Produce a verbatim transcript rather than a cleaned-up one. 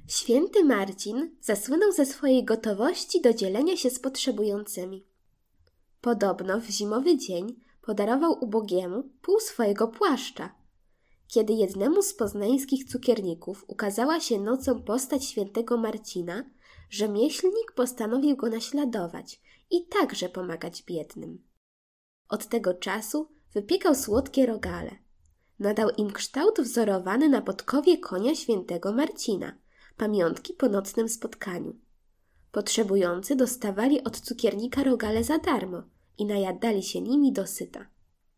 Święty Marcin zasłynął ze swojej gotowości do dzielenia się z potrzebującymi. Podobno w zimowy dzień podarował ubogiemu pół swojego płaszcza. Kiedy jednemu z poznańskich cukierników ukazała się nocą postać świętego Marcina, rzemieślnik postanowił go naśladować i także pomagać biednym. Od tego czasu wypiekał słodkie rogale. Nadał im kształt wzorowany na podkowie konia świętego Marcina, pamiątki po nocnym spotkaniu. Potrzebujący dostawali od cukiernika rogale za darmo i najadali się nimi dosyta.